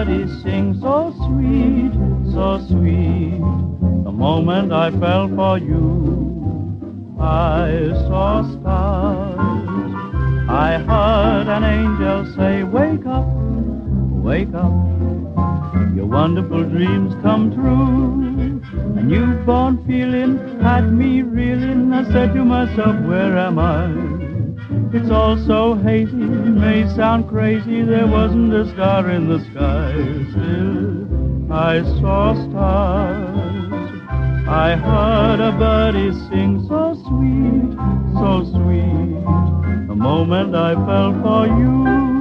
birdie sing so sweet, so sweet. The moment I fell for you, I saw stars. I heard an angel say, wake up, wake up. Your wonderful dreams come true. A newborn feeling had me reeling. I said to myself, where am I? It's all so hazy, may sound crazy. There wasn't a star in the sky. Still, I saw stars. I heard a birdie sing so sweet, so sweet. The moment I fell for you.